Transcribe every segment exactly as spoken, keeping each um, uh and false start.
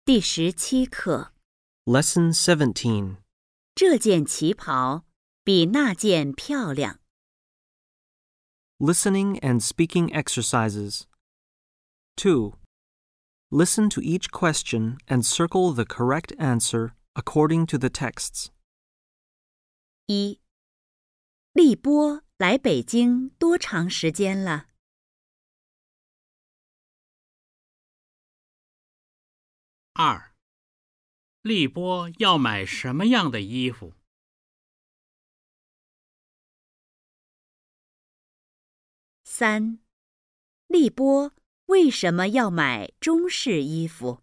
第十七课 Lesson seventeen. 这件旗袍比那件漂亮。 Listening and speaking exercises. two. Listen to each question and circle the correct answer according to the texts. 一、立波来北京多长时间了？ 二、立波要买什么样的衣服？ 三、立波为什么要买中式衣服？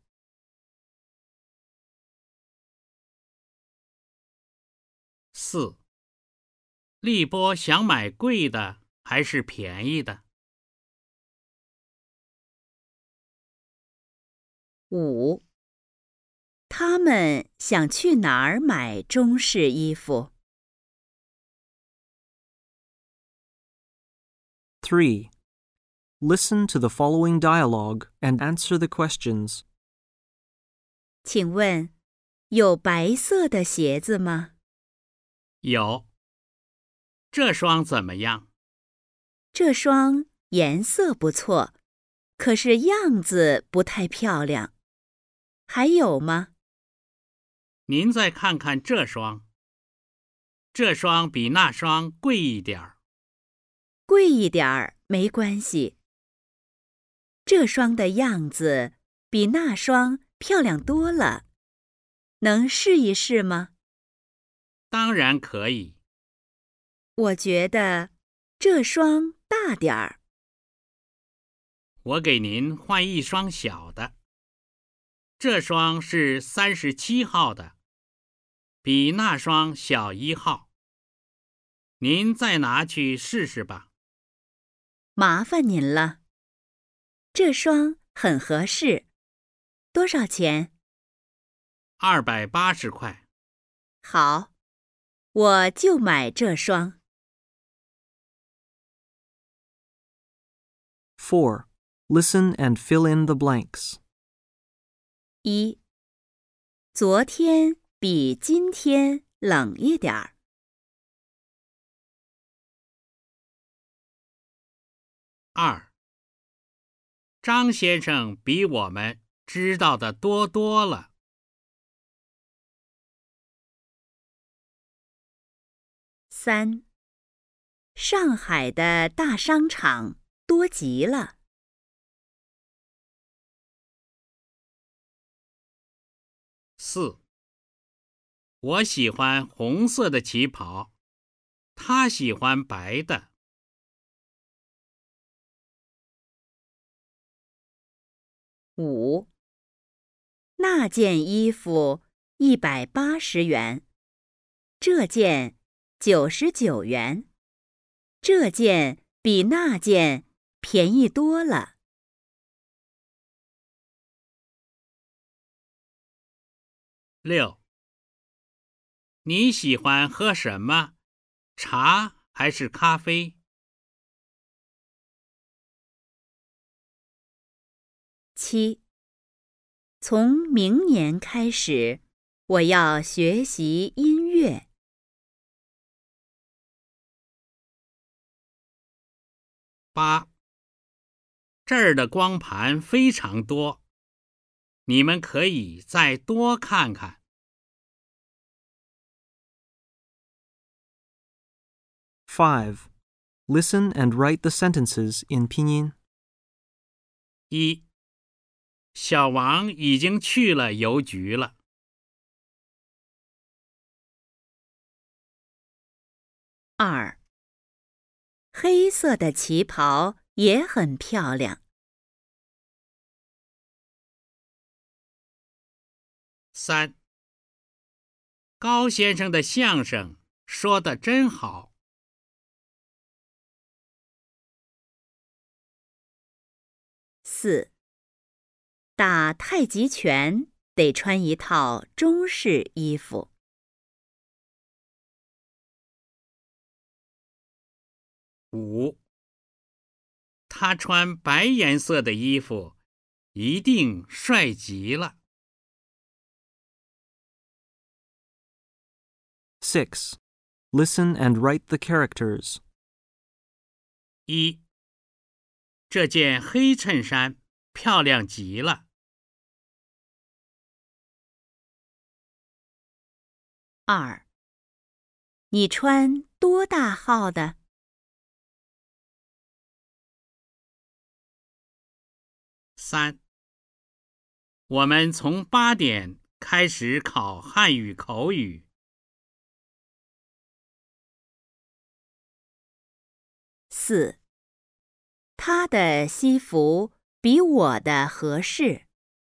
四、立波想买贵的还是便宜的？ 五、他们想去哪儿买中式衣服？ three. Listen to the following dialogue and answer the questions. 请问，有白色的鞋子吗？ 有。这双怎么样？ 这双颜色不错，可是样子不太漂亮。还有吗？ 您再看看这双。这双比那双贵一点儿。 贵一点儿没关系。这双的样子比那双漂亮多了，能试一试吗？ 当然可以。 我觉得这双大点儿。 我给您换一双小的。这双是三十七号的，比那双小一号。您再拿去试试吧。 麻烦您了。这双很合适。多少钱？ 二百八十块。 好，我就买这双。 four. Listen and fill in the blanks. 一、昨天比今天冷一点儿。 二、张先生比我们知道的多多了。 三、上海的大商场多极了。 四、我喜欢红色的旗袍，他喜欢白的。 五、那件衣服一百八十元，这件九十九元，这件比那件便宜多了。 六、你喜欢喝什么？茶还是咖啡？ 七、从明年开始，我要学习音乐。 八、这儿的光盘非常多，你们可以再多看看。 five. Listen and write the sentences in pinyin. 一、小王已经去了邮局了。 二、黑色的旗袍也很漂亮。 三、高先生的相声说得真好。 四、打太极拳得穿一套中式衣服。 五、他穿白颜色的衣服，一定帅极了。 Six. Listen and write the characters. 一，这件黑衬衫漂亮极了。 二，你穿多大号的？ 三，我们从八点开始考汉语口语。 四，他的西服比我的合适。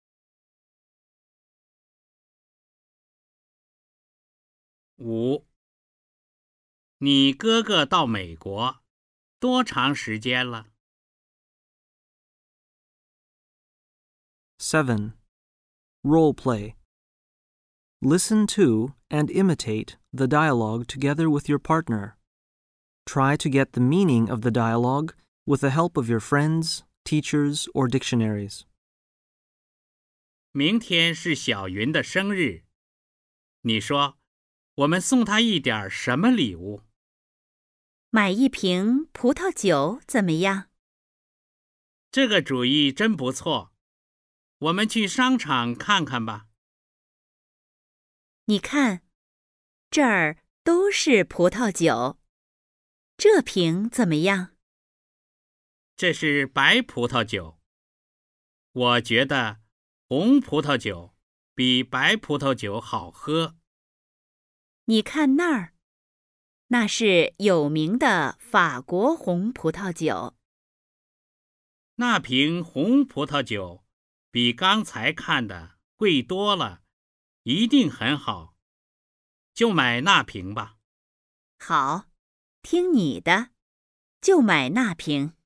五，你哥哥到美国多长时间了？ Seven. Role play. Listen to and imitate the dialogue together with your partner. Try to get the meaning of the dialogue with the help of your friends, teachers, or dictionaries. 明天是小云的生日，你说我们送她一点什么礼物？ 买一瓶葡萄酒怎么样？ 这个主意真不错，我们去商场看看吧。 你看，这儿都是葡萄酒，这瓶怎么样？ 这是白葡萄酒，我觉得红葡萄酒比白葡萄酒好喝。 你看那儿，那是有名的法国红葡萄酒。 那瓶红葡萄酒比刚才看的贵多了，一定很好，就买那瓶吧。 好，听你的，就买那瓶。